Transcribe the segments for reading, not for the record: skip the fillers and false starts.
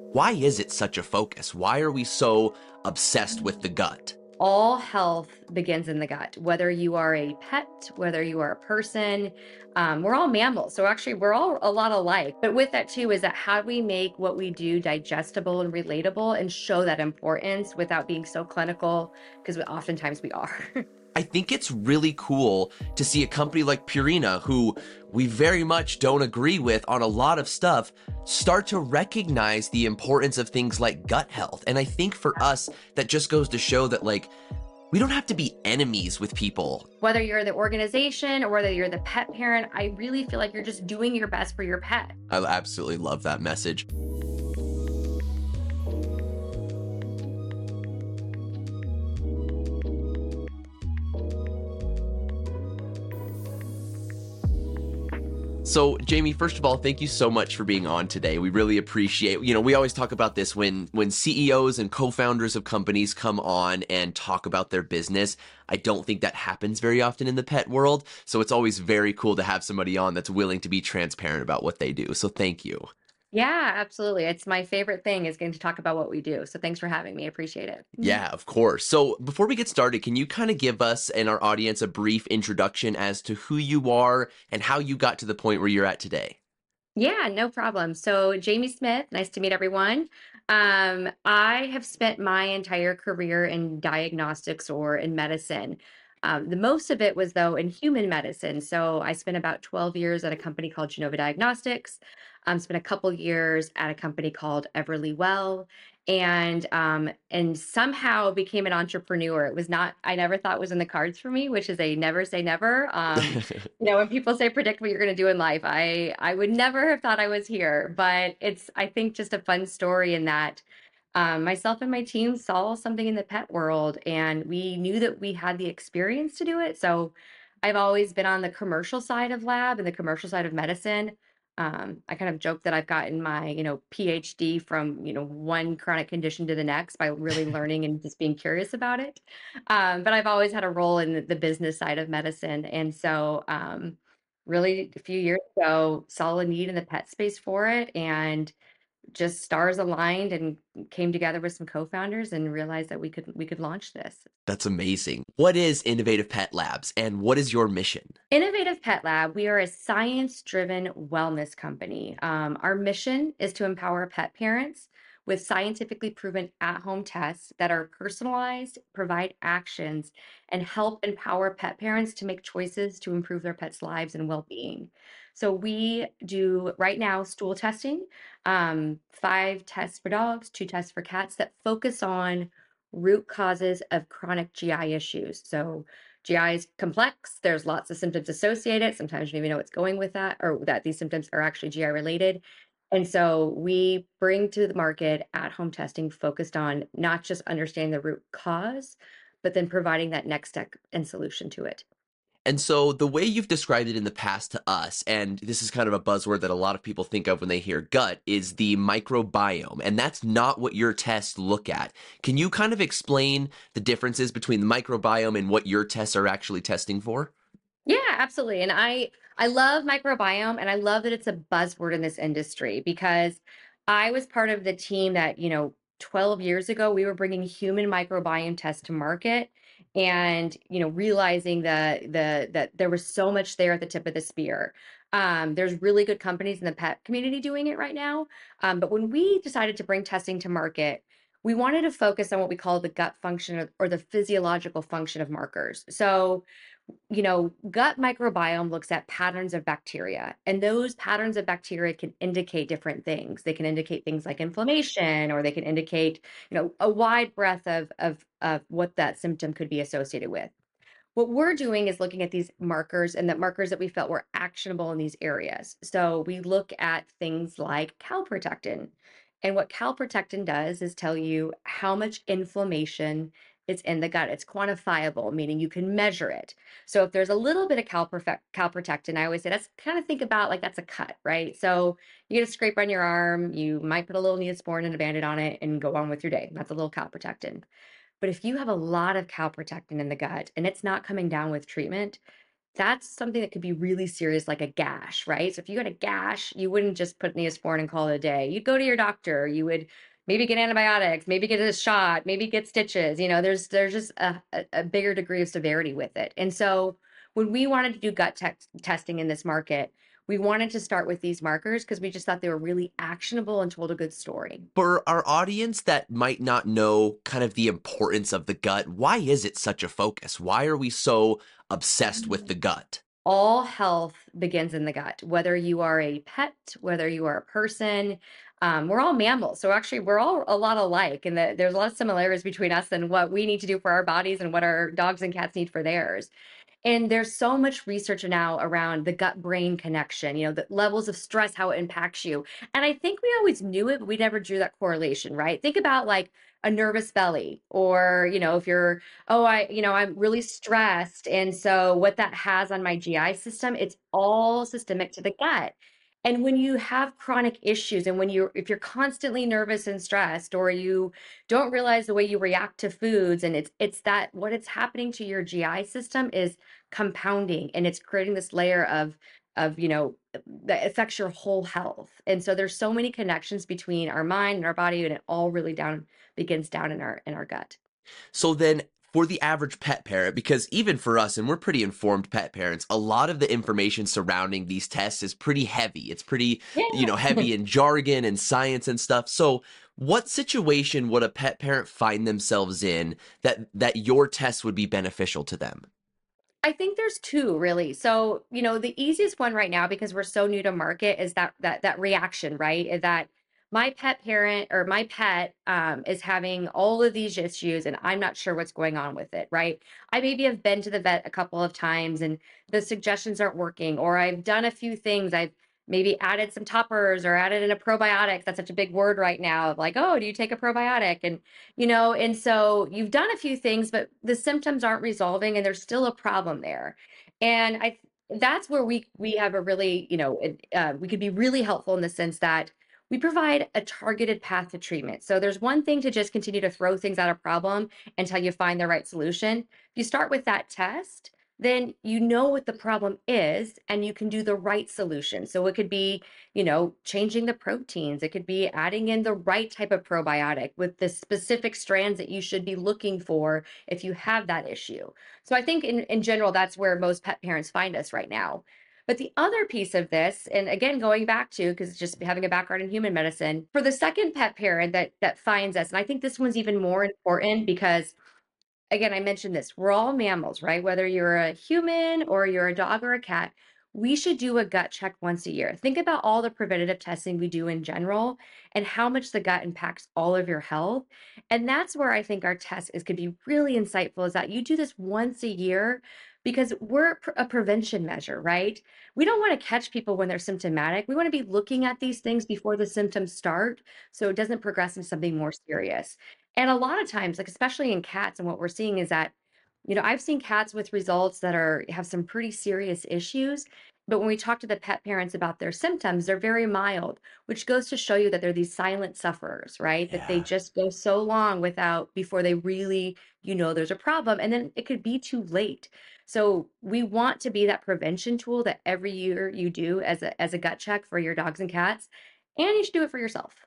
Why is it such a focus? Why are we so obsessed with the gut? All health begins in the gut, whether you are a pet, whether you are a person. We're all mammals. So actually, we're all a lot alike. But with that, too, is that how do we make what we do digestible and relatable and show that importance without being so clinical? Because oftentimes we are. I think it's really cool to see a company like Purina, who we very much don't agree with on a lot of stuff, start to recognize the importance of things like gut health. And I think for us, that just goes to show that, like, we don't have to be enemies with people. Whether you're the organization or whether you're the pet parent, I really feel like you're just doing your best for your pet. I absolutely love that message. So, Jamie, first of all, thank you so much for being on today. We really appreciate, we always talk about this when CEOs and co-founders of companies come on and talk about their business. I don't think that happens very often in the pet world. So it's always very cool to have somebody on that's willing to be transparent about what they do. So thank you. Yeah, absolutely. It's my favorite thing is getting to talk about what we do. So thanks for having me. I appreciate it. Yeah, of course. So before we get started, can you kind of give us and our audience a brief introduction as to who you are and how you got to the point where you're at today? Yeah, no problem. So, Jamie Smith, nice to meet everyone. I have spent my entire career in diagnostics or in medicine. The most of it was, though, in human medicine. So, I spent about 12 years at a company called Genova Diagnostics. Spent a couple years at a company called Everly Well, and somehow became an entrepreneur. It was not, I never thought was in the cards for me, which is a never say never. When people say predict what you're going to do in life, I would never have thought I was here, but it's, I think, just a fun story in that myself and my team saw something in the pet world and we knew that we had the experience to do it. So I've always been on the commercial side of lab and the commercial side of medicine. I kind of joke that I've gotten my, PhD from, one chronic condition to the next by really learning and just being curious about it. But I've always had a role in the business side of medicine. And so, really, a few years ago, saw a need in the pet space for it and just stars aligned and came together with some co-founders and realized that we could launch this. That's amazing. What is Innovative Pet Labs and what is your mission? Innovative Pet Lab, we are a science-driven wellness company. Our mission is to empower pet parents with scientifically proven at-home tests that are personalized, provide actions, and help empower pet parents to make choices to improve their pets' lives and well-being. So we do right now stool testing, 5 tests for dogs, 2 tests for cats that focus on root causes of chronic GI issues. So GI is complex. There's lots of symptoms associated. Sometimes you don't even know what's going with that or that these symptoms are actually GI related. And so we bring to the market at home testing focused on not just understanding the root cause, but then providing that next step and solution to it. And so the way you've described it in the past to us, and this is kind of a buzzword that a lot of people think of when they hear gut, is the microbiome. And that's not what your tests look at. Can you kind of explain the differences between the microbiome and what your tests are actually testing for? Yeah, absolutely. And I love microbiome and I love that it's a buzzword in this industry because I was part of the team that, 12 years ago we were bringing human microbiome tests to market and, realizing that there was so much there at the tip of the spear. There's really good companies in the pet community doing it right now. But when we decided to bring testing to market, we wanted to focus on what we call the gut function or the physiological function of markers. So gut microbiome looks at patterns of bacteria, and those patterns of bacteria can indicate different things. They can indicate things like inflammation, or they can indicate, a wide breadth of what that symptom could be associated with. What we're doing is looking at these markers and the markers that we felt were actionable in these areas. So we look at things like calprotectin. And what calprotectin does is tell you how much inflammation is in the gut. It's quantifiable, meaning you can measure it. So if there's a little bit of calprotectin, I always say that's kind of think about like that's a cut, right? So you get a scrape on your arm, you might put a little Neosporin and a Band-Aid on it and go on with your day. That's a little calprotectin. But if you have a lot of calprotectin in the gut and it's not coming down with treatment, that's something that could be really serious, like a gash, right? So if you got a gash, you wouldn't just put Neosporin and call it a day. You'd go to your doctor. You would maybe get antibiotics, maybe get a shot, maybe get stitches. There's just a bigger degree of severity with it. And so when we wanted to do testing in this market, we wanted to start with these markers because we just thought they were really actionable and told a good story. For our audience that might not know kind of the importance of the gut, why is it such a focus? Why are we so obsessed with the gut? All health begins in the gut, whether you are a pet, whether you are a person. We're all mammals. So actually, we're all a lot alike. And there's a lot of similarities between us and what we need to do for our bodies and what our dogs and cats need for theirs. And there's so much research now around the gut brain connection, the levels of stress, how it impacts you. And I think we always knew it, but we never drew that correlation, right? Think about like a nervous belly, or, if you're, oh, I'm really stressed. And so what that has on my GI system, it's all systemic to the gut. And when you have chronic issues and if you're constantly nervous and stressed, or you don't realize the way you react to foods, and it's that what it's happening to your GI system is compounding, and it's creating this layer of that affects your whole health. And so there's so many connections between our mind and our body, and it all really begins down in our gut. So then for the average pet parent, because even for us, and we're pretty informed pet parents, a lot of the information surrounding these tests is pretty heavy. It's pretty, Yeah. heavy in jargon and science and stuff. So what situation would a pet parent find themselves in that your test would be beneficial to them? I think there's two really. So, the easiest one right now, because we're so new to market, is that reaction, right? Is that my pet parent or my pet is having all of these issues and I'm not sure what's going on with it, right? I maybe have been to the vet a couple of times and the suggestions aren't working, or I've done a few things. I've maybe added some toppers or added in a probiotics. That's such a big word right now of like, oh, do you take a probiotic? And so you've done a few things, but the symptoms aren't resolving and there's still a problem there. And that's where we have a really, we could be really helpful in the sense that we provide a targeted path to treatment. So there's one thing to just continue to throw things at a problem until you find the right solution. If you start with that test, then you know what the problem is and you can do the right solution. So it could be, changing the proteins. It could be adding in the right type of probiotic with the specific strands that you should be looking for if you have that issue. So I think in general, that's where most pet parents find us right now. But the other piece of this, and again, going back to, because just having a background in human medicine, for the second pet parent that finds us, and I think this one's even more important because again, I mentioned this, we're all mammals, right? Whether you're a human or you're a dog or a cat, we should do a gut check once a year. Think about all the preventative testing we do in general and how much the gut impacts all of your health. And that's where I think our test is could be really insightful, is that you do this once a year because we're a prevention measure, right? We don't want to catch people when they're symptomatic. We want to be looking at these things before the symptoms start so it doesn't progress into something more serious. And a lot of times, like especially in cats, and what we're seeing is that, I've seen cats with results that have some pretty serious issues. But when we talk to the pet parents about their symptoms, they're very mild, which goes to show you that they're these silent sufferers, right? That they Yeah. just go so long without before they really, there's a problem. And then it could be too late. So we want to be that prevention tool that every year you do as a gut check for your dogs and cats. And you should do it for yourself.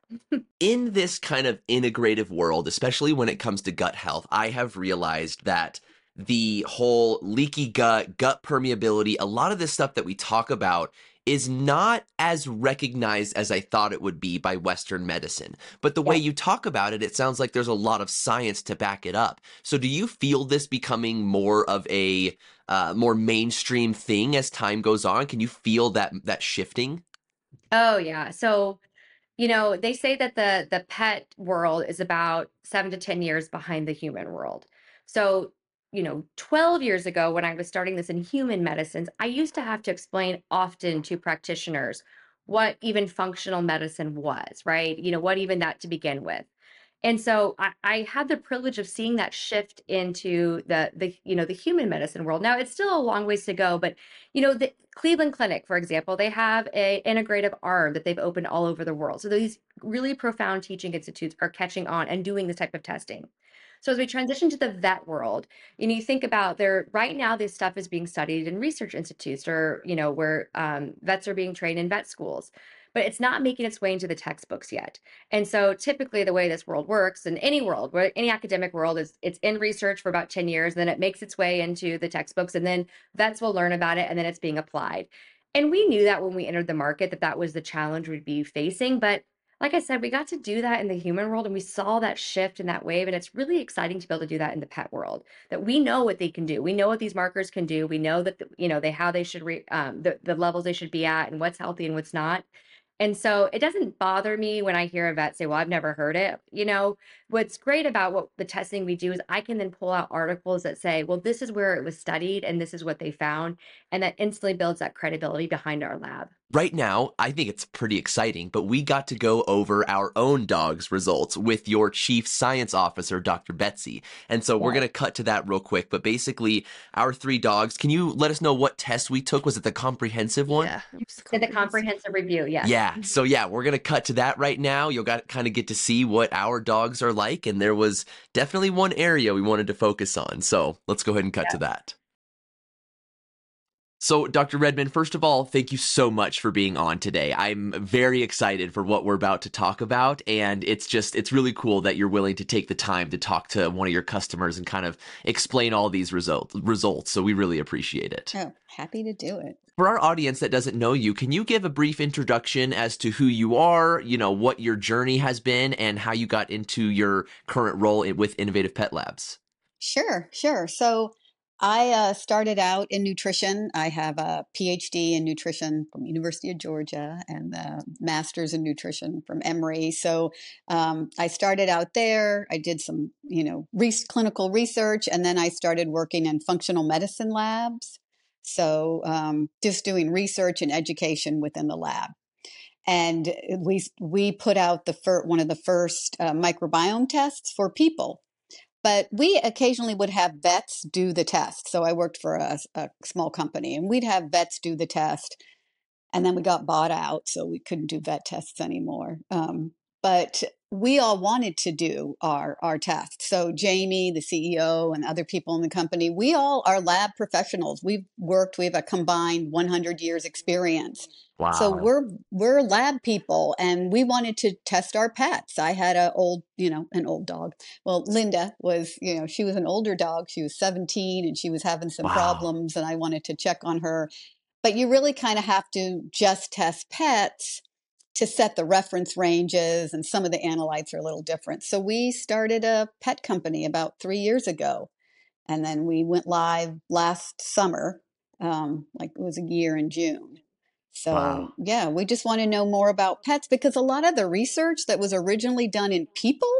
In this kind of integrative world, especially when it comes to gut health, I have realized that the whole leaky gut permeability, a lot of this stuff that we talk about is not as recognized as I thought it would be by Western medicine. But the way Yes. you talk about it, it sounds like there's a lot of science to back it up. So do you feel this becoming more of a more mainstream thing as time goes on? Can you feel that shifting? Oh yeah. So they say that the pet world is about 7 to 10 years behind the human world. So, 12 years ago, when I was starting this in human medicines, I used to have to explain often to practitioners what even functional medicine was, right? What even that to begin with. And so I had the privilege of seeing that shift into the human medicine world. Now it's still a long ways to go, but the Cleveland Clinic, for example, they have a integrative arm that they've opened all over the world. So these really profound teaching institutes are catching on and doing this type of testing. So as we transition to the vet world, you think about there right now, this stuff is being studied in research institutes or where vets are being trained in vet schools, but it's not making its way into the textbooks yet. And so typically the way this world works in any world, where any academic world is it's in research for about 10 years, and then it makes its way into the textbooks, and then vets will learn about it, and then it's being applied. And we knew that when we entered the market that that was the challenge we'd be facing. But like I said, we got to do that in the human world and we saw that shift in that wave. And it's really exciting to be able to do that in the pet world, that we know what they can do. We know what these markers can do. We know that, how they should, the levels they should be at and what's healthy and what's not. And so it doesn't bother me when I hear a vet say, well, I've never heard it. What's great about what the testing we do is I can then pull out articles that say, well, this is where it was studied and this is what they found. And that instantly builds that credibility behind our lab. Right now, I think it's pretty exciting, but we got to go over our own dog's results with your chief science officer, Dr. Betsy. And so we're going to cut to that real quick. But basically, our 3 dogs, can you let us know what test we took? Was it the comprehensive one? Yeah. The comprehensive review, yes. Yeah. So we're going to cut to that right now. You'll kind of get to see what our dogs are like. And there was definitely one area we wanted to focus on. So let's go ahead and cut to that. So, Dr. Redmond, first of all, thank you so much for being on today. I'm very excited for what we're about to talk about, and it's really cool that you're willing to take the time to talk to one of your customers and kind of explain all these results. So we really appreciate it. Oh, happy to do it. For our audience that doesn't know you, can you give a brief introduction as to who you are, what your journey has been, and how you got into your current role with Innovative Pet Labs? Sure. So I started out in nutrition. I have a PhD in nutrition from University of Georgia and a master's in nutrition from Emory. So I started out there. I did some, clinical research, and then I started working in functional medicine labs. So just doing research and education within the lab. And we put out one of the first microbiome tests for people. But we occasionally would have vets do the test. So I worked for a small company, and we'd have vets do the test. And then we got bought out, so we couldn't do vet tests anymore. But we all wanted to do our tests. So Jamie, the CEO, and other people in the company, we all are lab professionals. We have a combined 100 years experience. Wow. So we're lab people, and we wanted to test our pets. I had an old dog. Well, Linda was, she was an older dog. She was 17 and she was having some problems, and I wanted to check on her. But you really kind of have to just test pets to set the reference ranges, and some of the analytes are a little different. So we started a pet company about 3 years ago, and then we went live last summer, it was a year in June. So we just want to know more about pets, because a lot of the research that was originally done in people,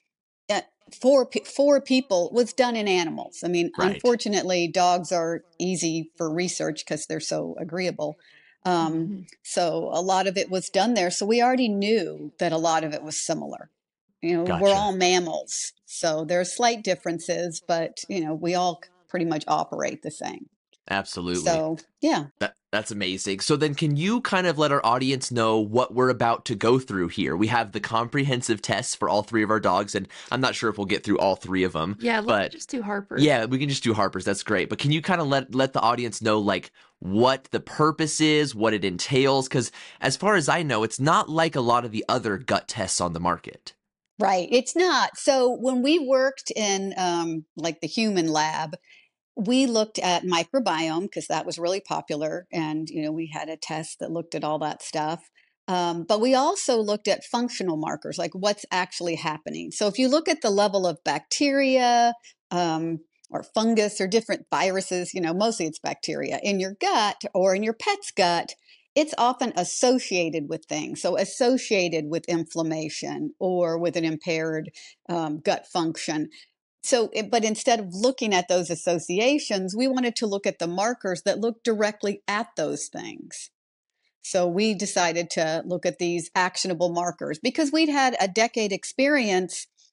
for people, was done in animals. I mean, Unfortunately, dogs are easy for research because they're so agreeable. So a lot of it was done there. So we already knew that a lot of it was similar. Gotcha. We're all mammals, so there are slight differences, but we all pretty much operate the same. Absolutely. So, yeah. That's amazing. So then can you kind of let our audience know what we're about to go through here? We have the comprehensive tests for all 3 of our dogs, and I'm not sure if we'll get through all 3 of them. Yeah, let's just do Harper's. Yeah, we can just do Harper's. That's great. But can you kind of let the audience know what the purpose is, what it entails? Because as far as I know, it's not like a lot of the other gut tests on the market. Right. It's not. So when we worked in the human lab, we looked at microbiome because that was really popular. And, we had a test that looked at all that stuff. But we also looked at functional markers, like what's actually happening. So if you look at the level of bacteria or fungus or different viruses, mostly it's bacteria in your gut or in your pet's gut, it's often associated with things. So associated with inflammation or with an impaired gut function. So, but instead of looking at those associations, we wanted to look at the markers that look directly at those things. So we decided to look at these actionable markers because we'd had a decade experience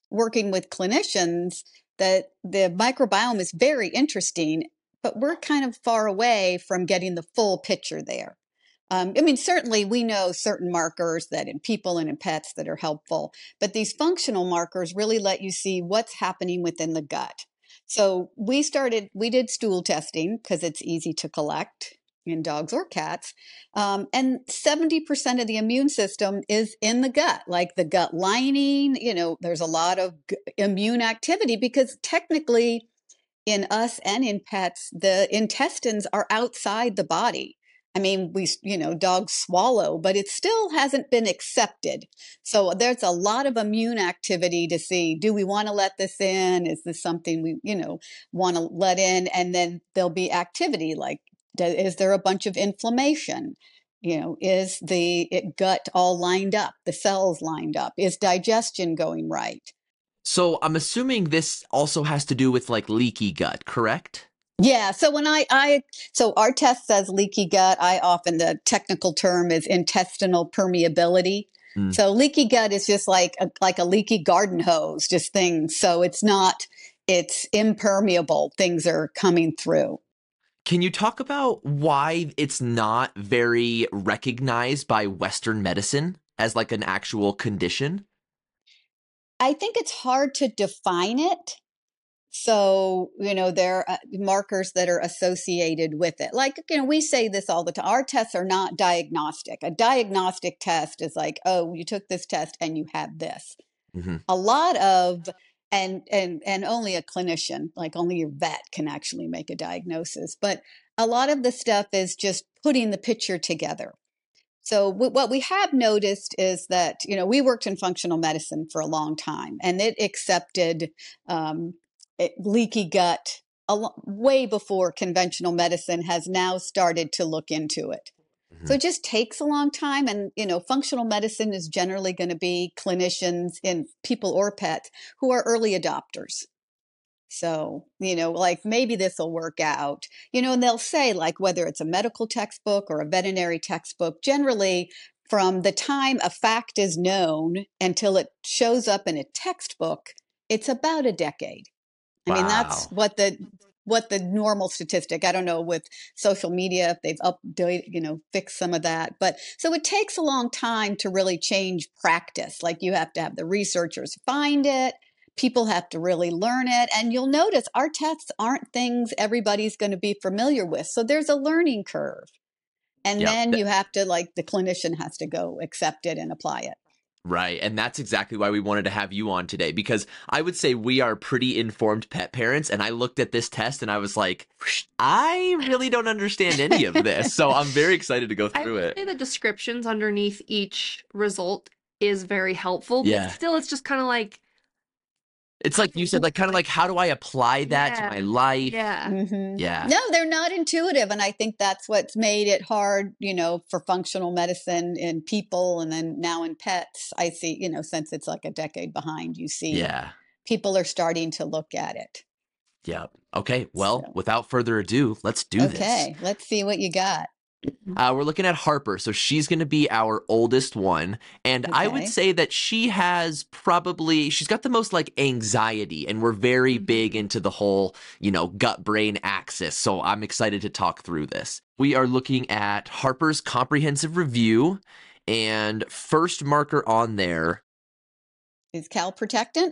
working with clinicians that the microbiome is very interesting, but we're kind of far away from getting the full picture there. I mean, certainly we know certain markers that in people and in pets that are helpful, but these functional markers really let you see what's happening within the gut. So we did stool testing because it's easy to collect in dogs or cats. And 70% of the immune system is in the gut, like the gut lining. There's a lot of immune activity because technically in us and in pets, the intestines are outside the body. I mean, dogs swallow, but it still hasn't been accepted. So there's a lot of immune activity to see, do we want to let this in? Is this something we, want to let in? And then there'll be activity like, is there a bunch of inflammation? Is the gut all lined up? The cells lined up? Is digestion going right? So I'm assuming this also has to do with like leaky gut, correct? Yeah. So when so our test says leaky gut, the technical term is intestinal permeability. So leaky gut is just like a leaky garden hose, just things. So it's impermeable. Things are coming through. Can you talk about why it's not very recognized by Western medicine as like an actual condition? I think it's hard to define it. So, there are markers that are associated with it. Like, we say this all the time. Our tests are not diagnostic. A diagnostic test is like, oh, you took this test and you have this. Mm-hmm. A lot of, and only a clinician, like only your vet can actually make a diagnosis. But a lot of the stuff is just putting the picture together. So what we have noticed is that, we worked in functional medicine for a long time, and it accepted leaky gut way before conventional medicine has now started to look into it. Mm-hmm. So it just takes a long time. And, functional medicine is generally going to be clinicians in people or pets who are early adopters. So, like maybe this will work out, and they'll say like whether it's a medical textbook or a veterinary textbook, generally from the time a fact is known until it shows up in a textbook, it's about a decade. I mean, that's what the normal statistic. I don't know with social media if they've updated, fixed some of that. But so it takes a long time to really change practice. Like you have to have the researchers find it. People have to really learn it. And you'll notice our tests aren't things everybody's going to be familiar with. So there's a learning curve. And then you have to, like, the clinician has to go accept it and apply it. Right. And that's exactly why we wanted to have you on today, because I would say we are pretty informed pet parents. And I looked at this test and I was like, I really don't understand any of this. So I'm very excited to go through it. I would say the descriptions underneath each result is very helpful. But still, it's just kind of like, it's like you said, like kind of like, how do I apply that to my life? Yeah. Mm-hmm. Yeah. No, they're not intuitive. And I think that's what's made it hard, for functional medicine in people and then now in pets. I see, since it's like a decade behind, you see people are starting to look at it. Yeah. Okay. Well, without further ado, let's do this. Okay. Let's see what you got. We're looking at Harper. So she's going to be our oldest one. And I would say that she's got the most like anxiety, and we're very big into the whole, gut brain axis. So I'm excited to talk through this. We are looking at Harper's comprehensive review, and first marker on there is calprotectin.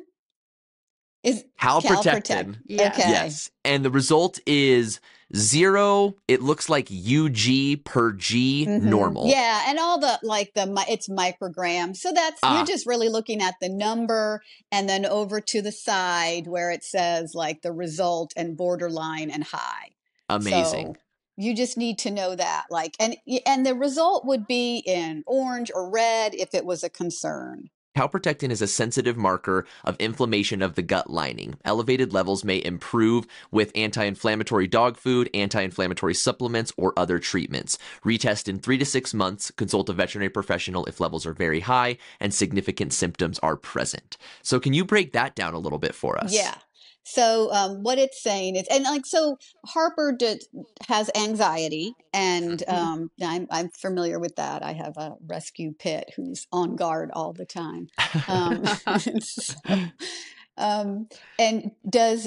Calprotectin. Yeah. Okay. Yes. And the result is 0. It looks like UG per G normal. Yeah. And all it's micrograms. So you're just really looking at the number and then over to the side where it says like the result and borderline and high. Amazing. So you just need to know that. And the result would be in orange or red if it was a concern. Calprotectin is a sensitive marker of inflammation of the gut lining. Elevated levels may improve with anti-inflammatory dog food, anti-inflammatory supplements, or other treatments. Retest in 3 to 6 months. Consult a veterinary professional if levels are very high and significant symptoms are present. So can you break that down a little bit for us? Yeah. So what it's saying is, and like, so Harper has anxiety, and I'm familiar with that. I have a rescue pit who's on guard all the time. So, and does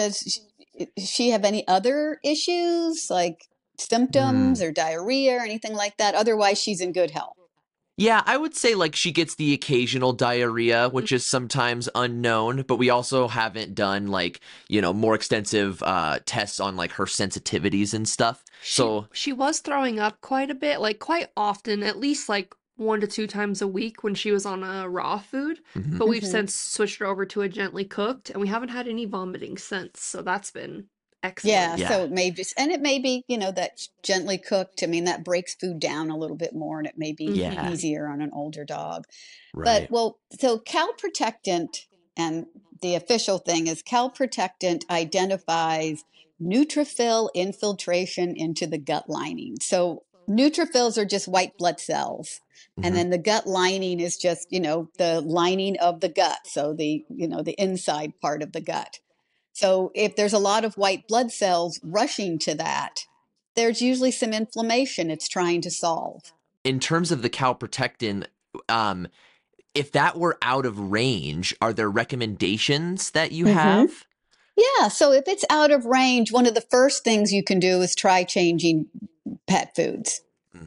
she have any other issues like symptoms or diarrhea or anything like that? Otherwise, she's in good health. Yeah, I would say like she gets the occasional diarrhea, which is sometimes unknown, but we also haven't done like, more extensive tests on like her sensitivities and stuff. So she was throwing up quite a bit, like quite often, at least like 1 to 2 times a week when she was on a raw food. But we've since switched her over to a gently cooked, and we haven't had any vomiting since. So that's been excellent. Yeah, so it may just, and it may be, that gently cooked. I mean, that breaks food down a little bit more, and it may be easier on an older dog. Right. But, so calprotectant, and the official thing is calprotectant identifies neutrophil infiltration into the gut lining. So neutrophils are just white blood cells. And then the gut lining is just, the lining of the gut. So the inside part of the gut. So if there's a lot of white blood cells rushing to that, there's usually some inflammation it's trying to solve. In terms of the calprotectin, if that were out of range, are there recommendations that you have? Yeah, so if it's out of range, one of the first things you can do is try changing pet foods.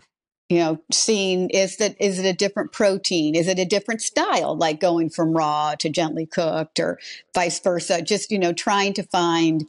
Seeing is it a different protein? Is it a different style, like going from raw to gently cooked or vice versa? Just, trying to find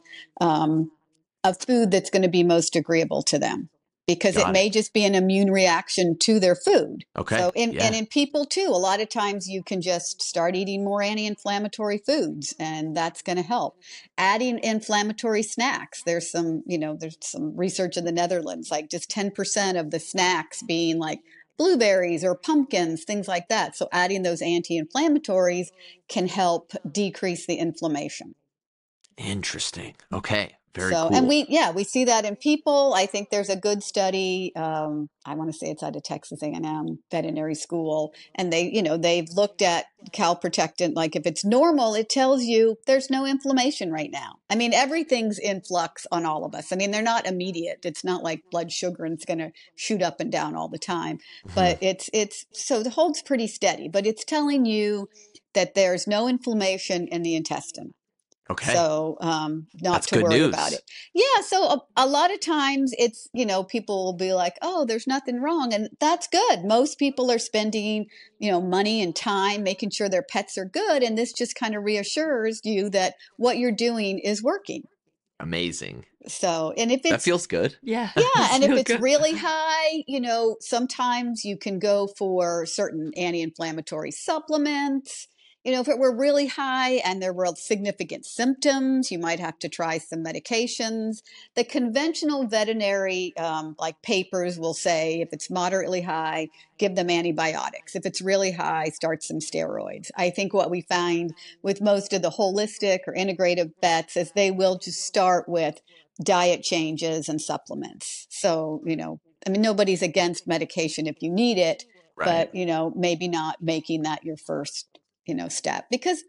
a food that's going to be most agreeable to them, because it may just be an immune reaction to their food. Okay. So and in people too, a lot of times you can just start eating more anti-inflammatory foods, and that's going to help. Adding inflammatory snacks. There's some research in the Netherlands, like just 10% of the snacks being like blueberries or pumpkins, things like that. So adding those anti-inflammatories can help decrease the inflammation. Interesting. Okay. Very cool. And we see that in people. I think there's a good study. I want to say it's out of Texas A&M Veterinary School, and they've looked at calprotectant. Like if it's normal, it tells you there's no inflammation right now. I mean, everything's in flux on all of us. I mean, they're not immediate. It's not like blood sugar and it's going to shoot up and down all the time. But it's so it holds pretty steady. But it's telling you that there's no inflammation in the intestine. Okay. So not to worry about it. Yeah. So a lot of times it's, people will be like, oh, there's nothing wrong. And that's good. Most people are spending, money and time making sure their pets are good. And this just kind of reassures you that what you're doing is working. Amazing. So, and if that feels good. Yeah. And if it's really high, sometimes you can go for certain anti-inflammatory supplements. If it were really high and there were significant symptoms, you might have to try some medications. The conventional veterinary papers will say if it's moderately high, give them antibiotics. If it's really high, start some steroids. I think what we find with most of the holistic or integrative vets is they will just start with diet changes and supplements. So, nobody's against medication if you need it, but, maybe not making that your first step, because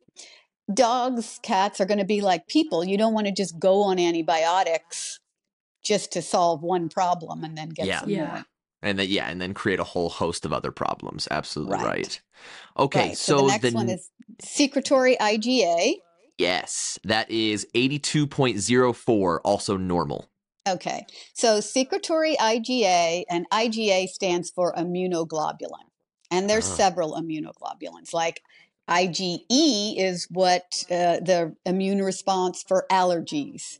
dogs, cats are going to be like people. You don't want to just go on antibiotics just to solve one problem and then get some more. And then create a whole host of other problems. Absolutely right. Okay, right. So the next one is secretory IgA. Yes, that is 82.04, also normal. Okay, so secretory IgA, and IgA stands for immunoglobulin, and there's several immunoglobulins. Like IgE is what the immune response for allergies.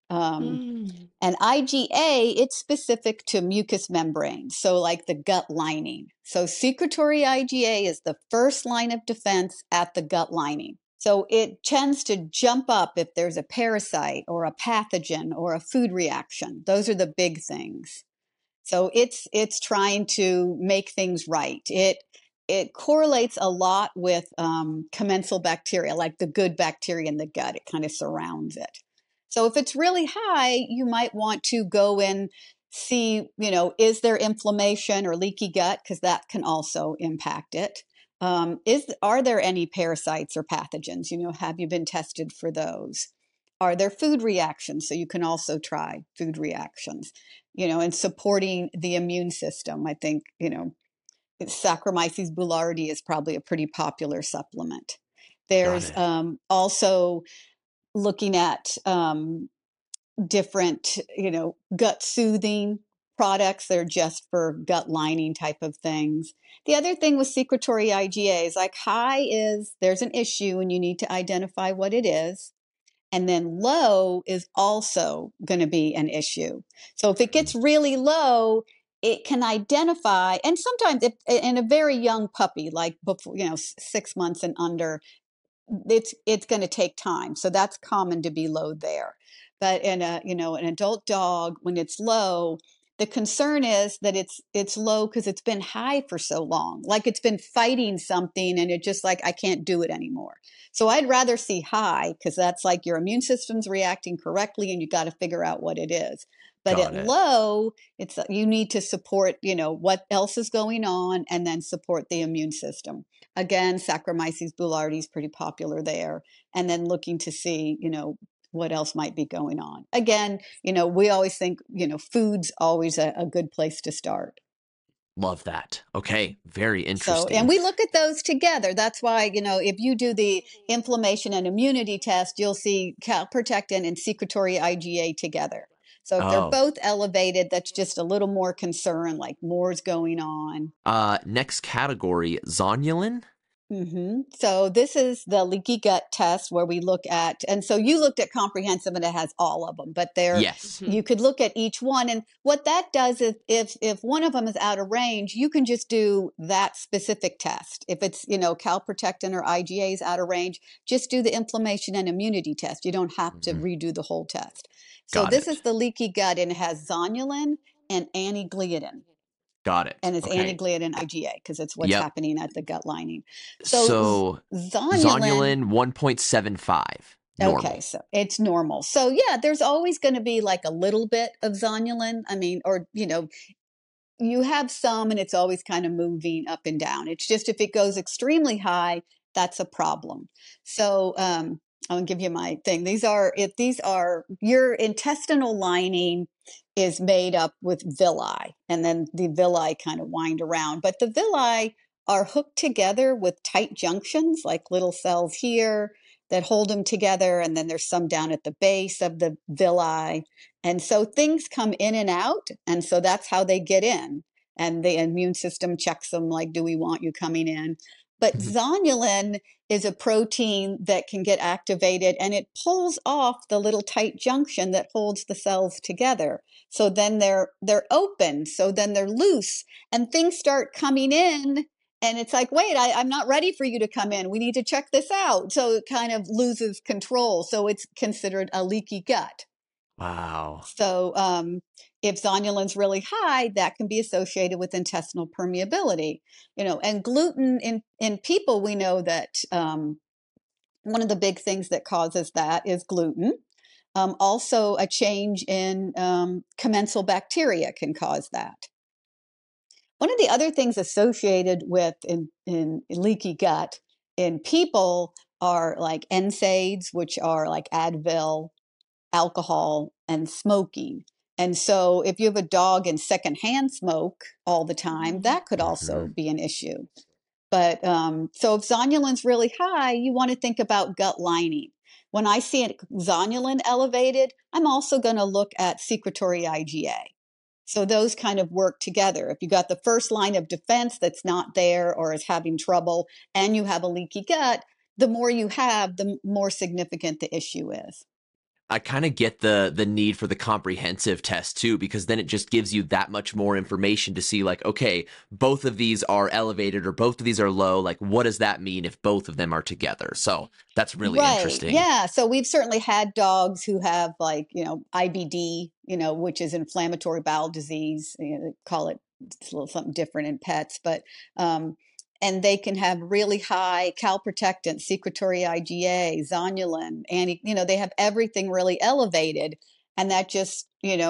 And IgA, it's specific to mucous membranes, so like the gut lining. So secretory IgA is the first line of defense at the gut lining. So it tends to jump up if there's a parasite or a pathogen or a food reaction. Those are the big things. So it's trying to make things right. It correlates a lot with commensal bacteria, like the good bacteria in the gut. It kind of surrounds it. So if it's really high, you might want to go and see, is there inflammation or leaky gut? Because that can also impact it. Are there any parasites or pathogens? Have you been tested for those? are there food reactions? So you can also try food reactions, and supporting the immune system. I think, Saccharomyces boulardii is probably a pretty popular supplement. Got There's it. also looking at different, gut soothing products that are just for gut lining type of things. The other thing with secretory IgA is like high is there's an issue and you need to identify what it is. And then low is also going to be an issue. So if it gets really low, it can identify, and sometimes if, in a very young puppy, like before, 6 months and under, it's going to take time. So that's common to be low there. But in an adult dog, when it's low, the concern is that it's low because it's been high for so long, like it's been fighting something and it just like I can't do it anymore. So I'd rather see high because that's like your immune system's reacting correctly and you got to figure out what it is. But Got at it. low, it's you need to support, what else is going on and then support the immune system. Again, Saccharomyces boulardii is pretty popular there. And then looking to see, what else might be going on. Again, we always think, food's always a good place to start. Love that. Okay, very So, interesting. and we look at those together. That's why, if you do the inflammation and immunity test, you'll see calprotectin and secretory IgA together. So if they're Oh, both elevated, that's just a little more concern, like more is going on. next category, zonulin. So this is the leaky gut test where we look at, and so you looked at comprehensive and it has all of them, but Yes. you could look at each one. And what that does is if one of them is out of range, you can just do that specific test. If it's, calprotectin or IgA is out of range, just do the inflammation and immunity test. You don't have to redo the whole test. So Got this it. is the leaky gut and it has zonulin and anigliadin. Got it. And it's Okay. anigliadin IgA because it's what's Yep. happening at the gut lining. So Zonulin, zonulin 1.75 normal. okay, so it's normal. So yeah, there's always going to be like a little bit of zonulin. I mean, or you have some and it's always kind of moving up and down. It's just if it goes extremely high, that's a problem. So I'll give you my thing. If these are your intestinal lining is made up with villi, and then the villi kind of wind around, but the villi are hooked together with tight junctions, like little cells here that hold them together, and then there's some down at the base of the villi. And so things come in and out, and so that's how they get in. And the immune system checks them, like, do we want you coming in? But zonulin is a protein that can get activated and it pulls off the little tight junction that holds the cells together. So then they're open, so then they're loose and things start coming in and it's like, wait, I'm not ready for you to come in. We need to check this out. So it kind of loses control. So it's considered a leaky gut. Wow. So if zonulin's really high, that can be associated with intestinal permeability, and gluten in people, we know that one of the big things that causes that is gluten. Also, a change in commensal bacteria can cause that. One of the other things associated with in leaky gut in people are like NSAIDs, which are like Advil, alcohol, and smoking. And so if you have a dog in secondhand smoke all the time, that could also be an issue. But so if zonulin's really high, you want to think about gut lining. When I see zonulin elevated, I'm also going to look at secretory IgA. So those kind of work together. If you got the first line of defense that's not there or is having trouble and you have a leaky gut, the more you have, the more significant the issue is. I kind of get the need for the comprehensive test too, because then it just gives you that much more information to see like, okay, both of these are elevated or both of these are low. Like, what does that mean if both of them are together? So that's really interesting. Yeah. So we've certainly had dogs who have like, IBD, which is inflammatory bowel disease. They call it, it's a little something different in pets, but and they can have really high calprotectin, secretory IgA, zonulin, they have everything really elevated. And that just,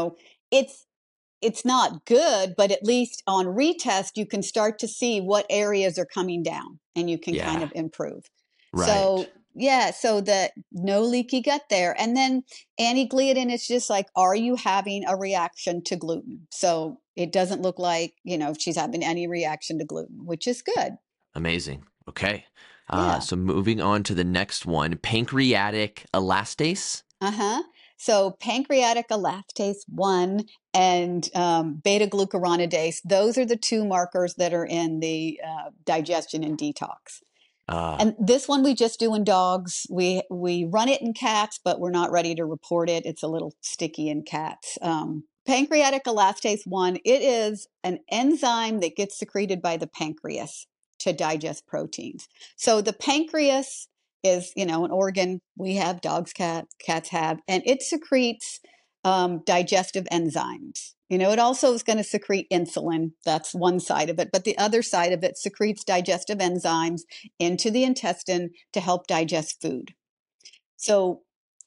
it's not good, but at least on retest, you can start to see what areas are coming down and you can kind of improve. Right. So Yeah, so the no leaky gut there. And then anti-gliadin is just like, are you having a reaction to gluten? So it doesn't look like, she's having any reaction to gluten, which is good. Amazing. Okay. Yeah. So moving on to the next one, pancreatic elastase. Uh-huh. So pancreatic elastase 1 and beta-glucuronidase, those are the two markers that are in the digestion and detox. And this one we just do in dogs. We run it in cats, but we're not ready to report it. It's a little sticky in cats. Pancreatic elastase 1, it is an enzyme that gets secreted by the pancreas to digest proteins. So the pancreas is, an organ we have, dogs, cats have, and it secretes digestive enzymes. It also is going to secrete insulin. That's one side of it. But the other side of it secretes digestive enzymes into the intestine to help digest food. So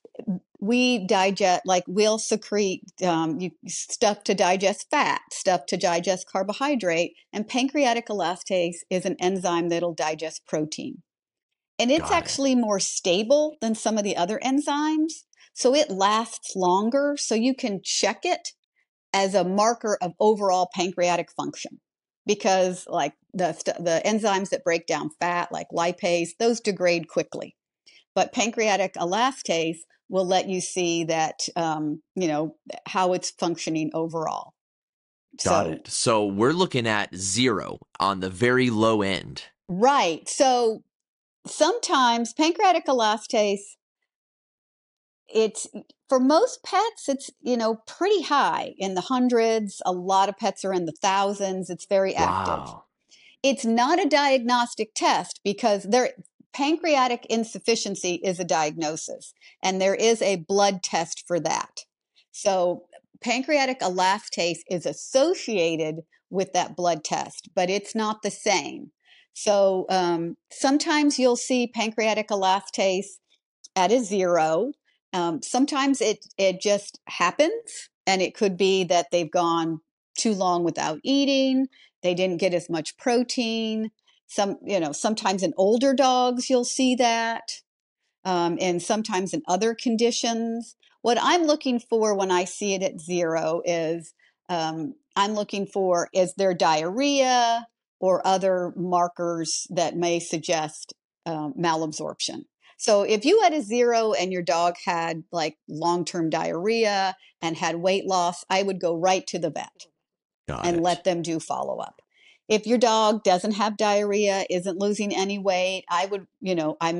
we digest, like we'll secrete stuff to digest fat, stuff to digest carbohydrate, and pancreatic elastase is an enzyme that'll digest protein. And it's actually more stable than some of the other enzymes. So it lasts longer. So you can check it as a marker of overall pancreatic function, because like the enzymes that break down fat, like lipase, those degrade quickly. But pancreatic elastase will let you see that, how it's functioning overall. Got it. So we're looking at 0 on the very low end. Right. So sometimes pancreatic elastase, it's for most pets, it's, pretty high in the hundreds. A lot of pets are in the thousands. It's very active. Wow. It's not a diagnostic test because pancreatic insufficiency is a diagnosis, and there is a blood test for that. So pancreatic elastase is associated with that blood test, but it's not the same. So sometimes you'll see pancreatic elastase at a 0. Sometimes it just happens, and it could be that they've gone too long without eating. They didn't get as much protein. Sometimes in older dogs, you'll see that. And sometimes in other conditions. What I'm looking for when I see it at 0 is I'm looking for, is there diarrhea or other markers that may suggest malabsorption? So if you had a 0 and your dog had like long-term diarrhea and had weight loss, I would go right to the vet and let them do follow-up. If your dog doesn't have diarrhea, isn't losing any weight, I would, I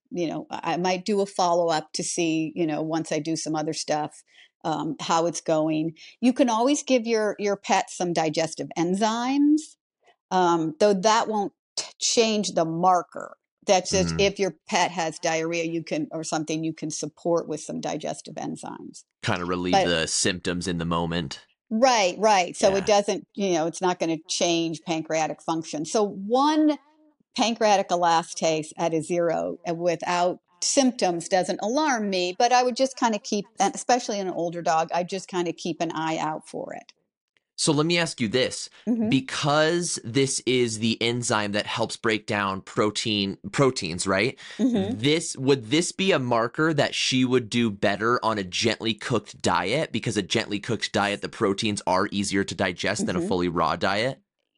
might do a follow-up to see, once I do some other stuff, how it's going. You can always give your pet some digestive enzymes, though that won't change the marker. That's just if your pet has diarrhea, you can support with some digestive enzymes. Kind of relieve the symptoms in the moment. Right. So it doesn't, it's not going to change pancreatic function. So one pancreatic elastase at a 0 without symptoms doesn't alarm me, but I would just kind of keep, especially in an older dog, I just kind of keep an eye out for it. So let me ask you this, because this is the enzyme that helps break down proteins, right? Would this be a marker that she would do better on a gently cooked diet? Because a gently cooked diet, the proteins are easier to digest than a fully raw diet?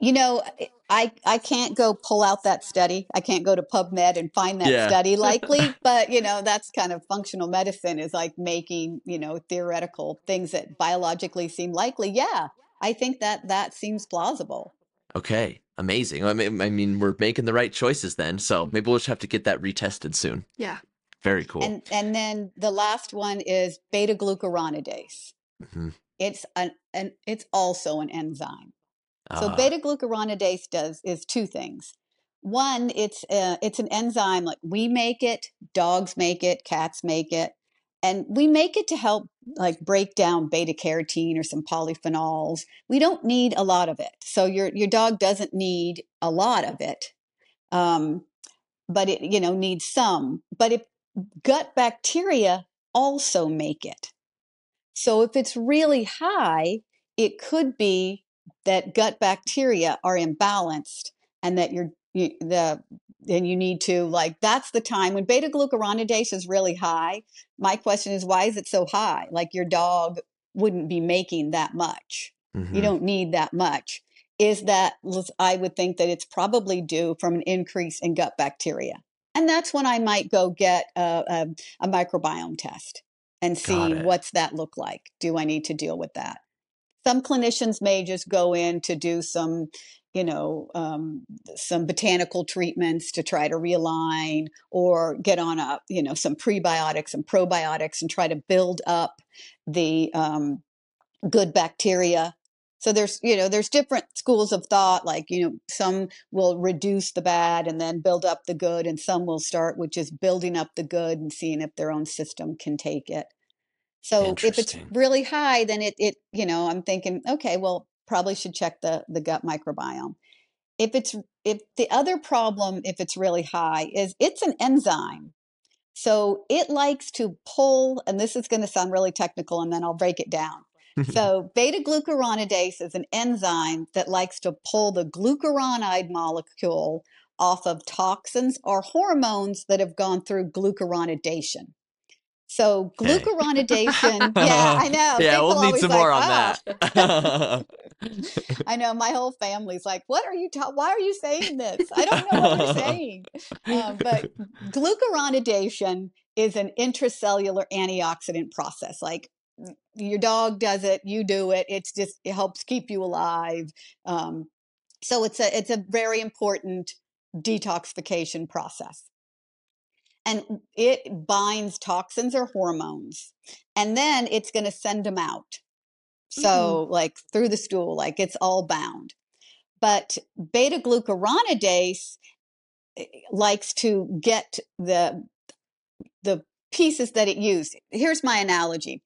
I can't go pull out that study. I can't go to PubMed and find that study likely, but that's kind of functional medicine, is like making, theoretical things that biologically seem likely. Yeah. I think that seems plausible. Okay, amazing. I mean, we're making the right choices then. So maybe we'll just have to get that retested soon. Yeah. Very cool. And then the last one is beta-glucuronidase. It's also an enzyme. So beta-glucuronidase is two things. One, it's an enzyme, like we make it, dogs make it, cats make it. And we make it to help like break down beta carotene or some polyphenols. We don't need a lot of it. So your dog doesn't need a lot of it, but it needs some. But if gut bacteria also make it. So if it's really high, it could be that gut bacteria are imbalanced and that and you need to, like, that's the time when beta glucuronidase is really high. My question is, why is it so high? Like, your dog wouldn't be making that much. You don't need that much. Is that, I would think that it's probably due from an increase in gut bacteria. And that's when I might go get a microbiome test and see what's that look like. Do I need to deal with that? Some clinicians may just go in to do some, some botanical treatments to try to realign, or get on some prebiotics and probiotics and try to build up the good bacteria. So there's different schools of thought, like, some will reduce the bad and then build up the good, and some will start with just building up the good and seeing if their own system can take it. So if it's really high, then I'm thinking, okay, well, probably should check the gut microbiome. If the other problem, if it's really high, is it's an enzyme. So it likes to pull, and this is going to sound really technical, and then I'll break it down. So beta glucuronidase is an enzyme that likes to pull the glucuronide molecule off of toxins or hormones that have gone through glucuronidation. So glucuronidation, yeah, I know. Yeah, we'll need some more on that. I know, my whole family's like, "What are you? Why are you saying this? I don't know what we're saying." But glucuronidation is an intracellular antioxidant process. Like, your dog does it, you do it. It helps keep you alive. So it's a very important detoxification process. And it binds toxins or hormones, and then it's going to send them out. So like through the stool, like it's all bound. But beta glucuronidase likes to get the pieces that it used. Here's my analogy.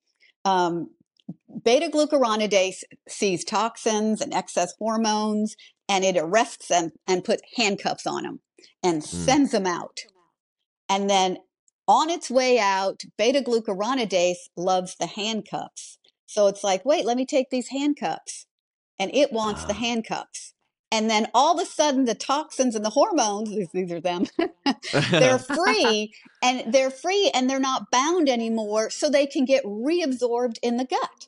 Beta glucuronidase sees toxins and excess hormones, and it arrests them and puts handcuffs on them and sends them out. And then on its way out, beta glucuronidase loves the handcuffs. So it's like, wait, let me take these handcuffs. And it wants the handcuffs. And then all of a sudden, the toxins and the hormones, these are them, they're free, and they're not bound anymore, so they can get reabsorbed in the gut.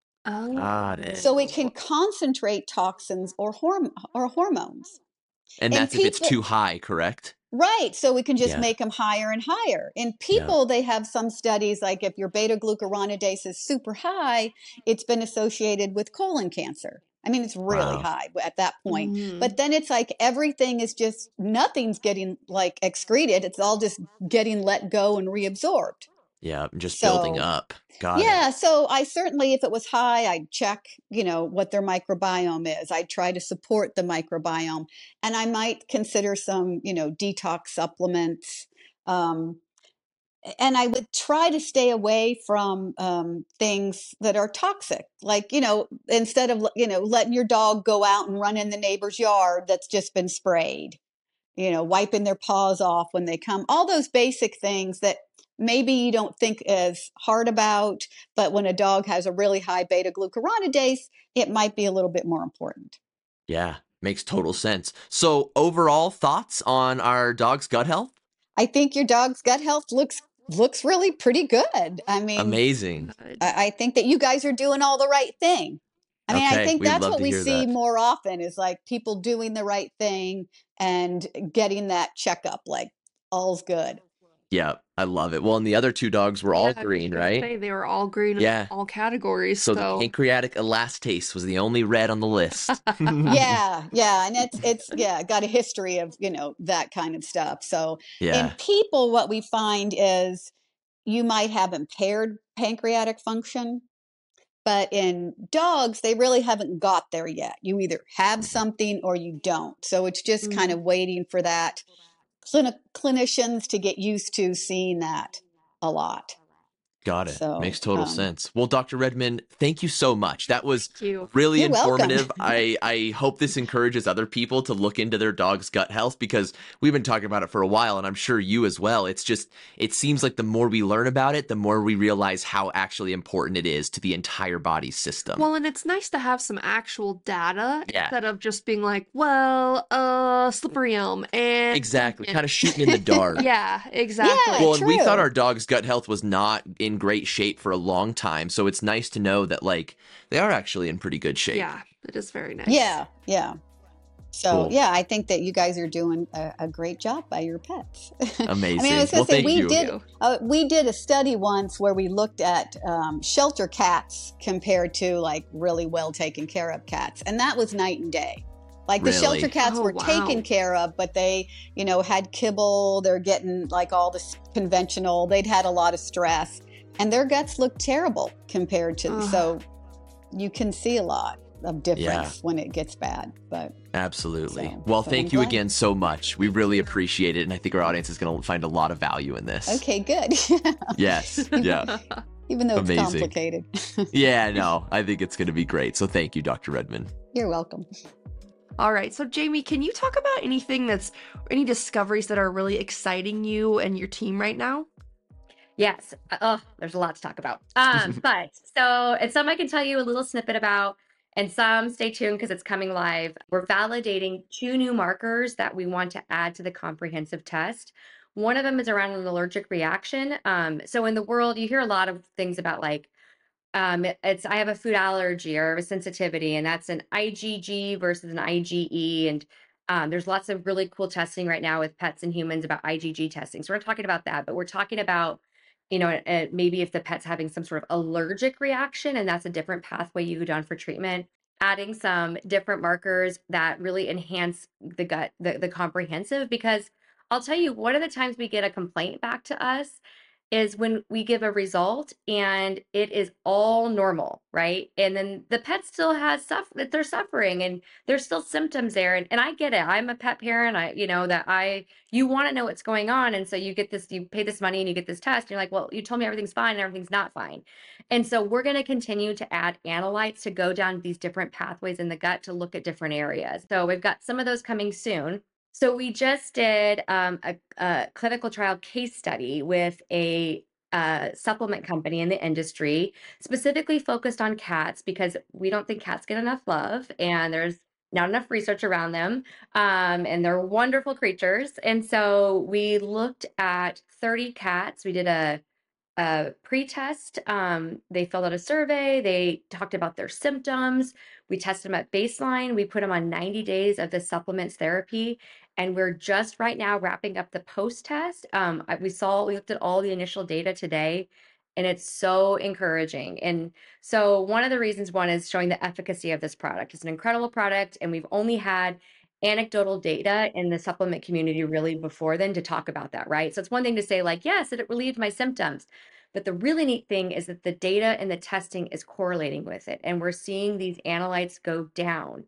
Got it. So it can concentrate toxins or hormones. And that's if it's too high, correct? Right. So we can just make them higher and higher. In people, they have some studies, like if your beta glucuronidase is super high, it's been associated with colon cancer. I mean, it's really high at that point. But then it's like everything is just, nothing's getting like excreted. It's all just getting let go and reabsorbed. Yeah, just building up. Got it. Yeah, so I certainly, if it was high, I'd check, what their microbiome is. I'd try to support the microbiome, and I might consider some, detox supplements. And I would try to stay away from things that are toxic, like, instead of, letting your dog go out and run in the neighbor's yard that's just been sprayed, wiping their paws off when they come, all those basic things that maybe you don't think as hard about, but when a dog has a really high beta glucuronidase, it might be a little bit more important. Yeah, makes total sense. So overall thoughts on our dog's gut health? I think your dog's gut health looks really pretty good. I mean, amazing. I think that you guys are doing all the right thing. I mean, I think that's what we see more often, is like people doing the right thing and getting that checkup, like all's good. Yeah, I love it. Well, and the other two dogs were all green, right? They were all green in all categories. So the pancreatic elastase was the only red on the list. Yeah. And it's got a history of, that kind of stuff. So in people, what we find is you might have impaired pancreatic function, but in dogs, they really haven't got there yet. You either have something or you don't. So it's just kind of waiting for that. Clinicians to get used to seeing that a lot. Got it. So, Makes total sense. Well, Dr. Redmond, thank you so much. That was Thank you. really you're welcome. informative. I hope this encourages other people to look into their dog's gut health, because we've been talking about it for a while, and I'm sure you as well. It's just, it seems like the more we learn about it, the more we realize how actually important it is to the entire body system. Well, and it's nice to have some actual data Yeah. instead of just being like, well, slippery elm and Exactly. Kind of shooting in the dark. yeah, exactly. Yeah. Well, and we thought True. our dog's gut health was not in great shape for a long time. So it's nice to know that, like, they are actually in pretty good shape. Yeah, it is very nice. Yeah, yeah. So Cool. yeah, I think that you guys are doing a great job by your pets. Amazing. I mean, I was Well, going to say thank you. we did a study once where we looked at shelter cats compared to like really well taken care of cats, and that was night and day. Like the shelter Really? cats Oh, were wow. taken care of, but they, had kibble. They're getting like all this conventional. They'd had a lot of stress, and their guts looked terrible compared to. Ugh. So you can see a lot of difference Yeah. when it gets bad. But Absolutely. So- Well, so thank I'm you glad. again so much. We really appreciate it. And I think our audience is going to find a lot of value in this. okay, good. Yes. Yeah. Even though it's Amazing. complicated. Yeah, no, I think it's going to be great. So thank you, Dr. Redmond. You're welcome. All right. So, Jamie, can you talk about any discoveries that are really exciting you and your team right now? Yes. Oh, there's a lot to talk about. But so it's some I can tell you a little snippet about, and some stay tuned because it's coming live. We're validating 2 new markers that we want to add to the comprehensive test. One of them is around an allergic reaction. So in the world, you hear a lot of things about like, it's I have a food allergy or a sensitivity, and that's an IgG versus an IgE. And there's lots of really cool testing right now with pets and humans about IgG testing. So we're not talking about that, but we're talking about, maybe if the pet's having some sort of allergic reaction, and that's a different pathway you go down for treatment. Adding some different markers that really enhance the gut, the comprehensive, because I'll tell you, one of the times we get a complaint back to us is when we give a result and it is all normal, right? And then the pet still has they're suffering and there's still symptoms there. And I get it. I'm a pet parent. You want to know what's going on. And so you pay this money and you get this test. And you're like, well, you told me everything's fine and everything's not fine. And so we're going to continue to add analytes to go down these different pathways in the gut to look at different areas. So we've got some of those coming soon. So we just did a clinical trial case study with a supplement company in the industry, specifically focused on cats because we don't think cats get enough love, and there's not enough research around them, and they're wonderful creatures. And so we looked at 30 cats. We did a pre-test. They filled out a survey. They talked about their symptoms. We tested them at baseline. We put them on 90 days of the supplements therapy. And we're just right now wrapping up the post-test. We looked at all the initial data today, and it's so encouraging. And so one of the reasons, one is showing the efficacy of this product. It's an incredible product, and we've only had anecdotal data in the supplement community really before then to talk about that, right? So it's one thing to say like, yes, it relieved my symptoms. But the really neat thing is that the data and the testing is correlating with it. And we're seeing these analytes go down.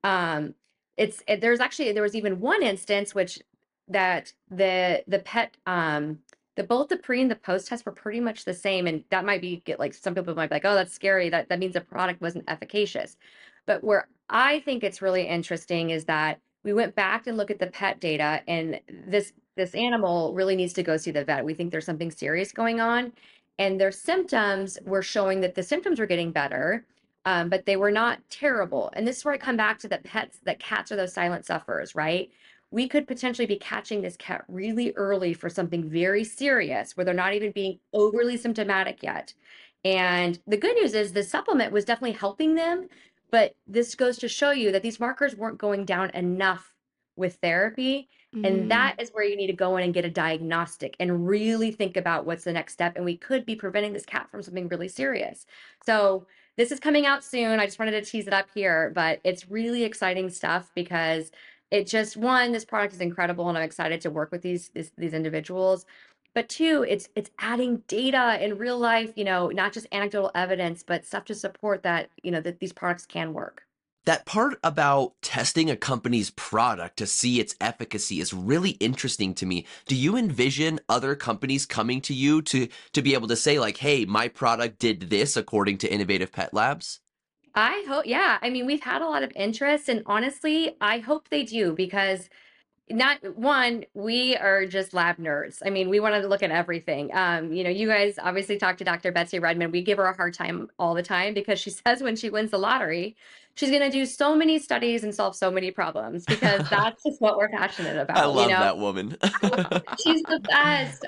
There was even one instance that the pet, both the pre and the post test were pretty much the same. And that might be like, some people might be like, oh, that's scary. That means the product wasn't efficacious. But where I think it's really interesting is that we went back and looked at the pet data, and this animal really needs to go see the vet. We think there's something serious going on, and their symptoms were showing that the symptoms were getting better, but they were not terrible. And this is where I come back to that cats are those silent sufferers, right? We could potentially be catching this cat really early for something very serious where they're not even being overly symptomatic yet. And the good news is the supplement was definitely helping them. But this goes to show you that these markers weren't going down enough with therapy. And that is where you need to go in and get a diagnostic and really think about what's the next step. And we could be preventing this cat from something really serious. So this is coming out soon. I just wanted to tease it up here, but it's really exciting stuff because this product is incredible, and I'm excited to work with these individuals. But 2, it's adding data in real life, not just anecdotal evidence, but stuff to support that, that these products can work. That part about testing a company's product to see its efficacy is really interesting to me. Do you envision other companies coming to you to be able to say like, hey, my product did this according to Innovative Pet Labs? I hope, yeah. I mean, we've had a lot of interest, and honestly, I hope they do because not one, we are just lab nerds. I mean, we want to look at everything. You guys obviously talk to Dr. Betsy Redmond. We give her a hard time all the time because she says when she wins the lottery, she's going to do so many studies and solve so many problems because that's just what we're passionate about. I love that woman. She's the best.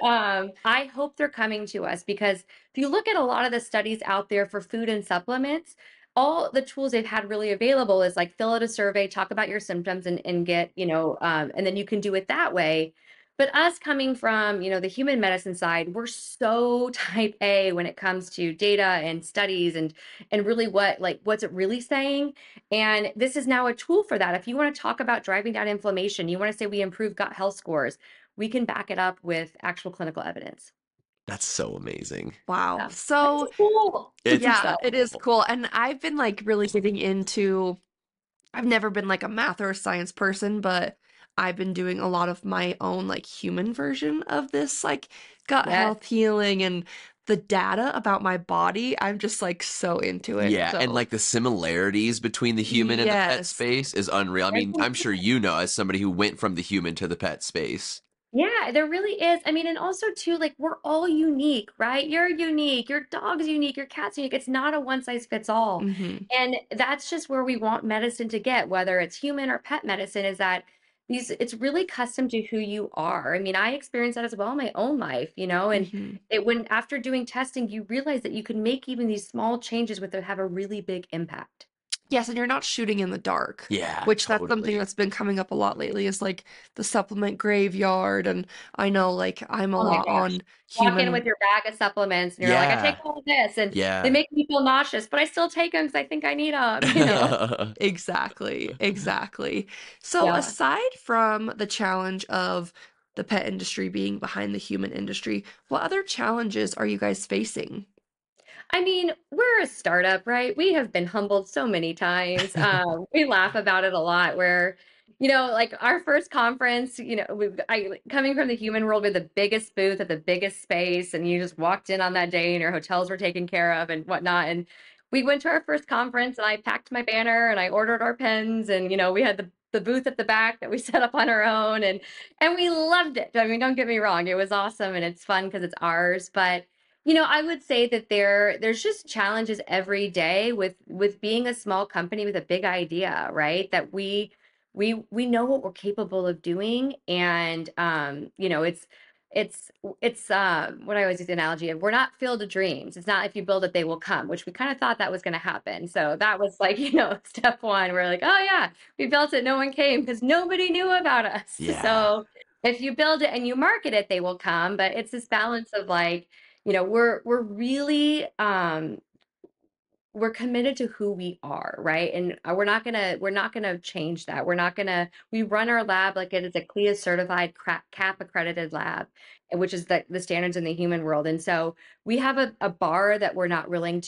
I hope they're coming to us because if you look at a lot of the studies out there for food and supplements, all the tools they've had really available is like fill out a survey, talk about your symptoms and get, and then you can do it that way. But us coming from, the human medicine side, we're so type A when it comes to data and studies and really what's it really saying? And this is now a tool for that. If you want to talk about driving down inflammation, you want to say we improve gut health scores, we can back it up with actual clinical evidence. That's so amazing. Wow. Yeah. So That's cool. yeah, it is cool. And I've been like really getting into, I've never been like a math or a science person, but I've been doing a lot of my own like human version of this like gut health healing and the data about my body. I'm just like so into it. Yeah, So and like the similarities between the human and the pet space is unreal. I mean, I'm sure you know as somebody who went from the human to the pet space. Yeah, there really is. I mean, and also too, like we're all unique, right? You're unique, your dog's unique, your cat's unique. It's not a one size fits all. mhm. And that's just where we want medicine to get, whether it's human or pet medicine, is that it's really custom to who you are. I mean, I experienced that as well in my own life, and Mhm. when after doing testing, you realize that you can make even these small changes with it have a really big impact. Yes, and you're not shooting in the dark. Yeah, Which that's something totally. that's been coming up a lot lately is like the supplement graveyard. And I know like I'm a Oh my lot gosh. on Walk in with human. your bag of supplements and you're like, I take Yeah, all of this and they yeah. make me feel nauseous, but I still take them because I think I need them. Exactly, exactly. So Yeah. aside from the challenge of the pet industry being behind the human industry, what other challenges are you guys facing? I mean, we're a startup, right? We have been humbled so many times. We laugh about it a lot where, like our first conference, coming from the human world with the biggest booth at the biggest space, and you just walked in on that day and your hotels were taken care of and whatnot. And we went to our first conference and I packed my banner and I ordered our pens and, we had the booth at the back that we set up on our own and we loved it. I mean, don't get me wrong, it was awesome and it's fun because it's ours, but I would say that there's just challenges every day with being a small company with a big idea, right? That we know what we're capable of doing, and it's what I always use the analogy of we're not Field of Dreams. It's not if you build it, they will come, which we kind of thought that was going to happen. So that was like step one. We're like, oh yeah, we built it, no one came because nobody knew about us. Yeah. So if you build it and you market it, they will come. But it's this balance of like we're really we're committed to who we are, right? And we're not gonna change that. We run our lab like it is a CLIA certified CAP accredited lab, which is the standards in the human world. And so we have a bar that we're not willing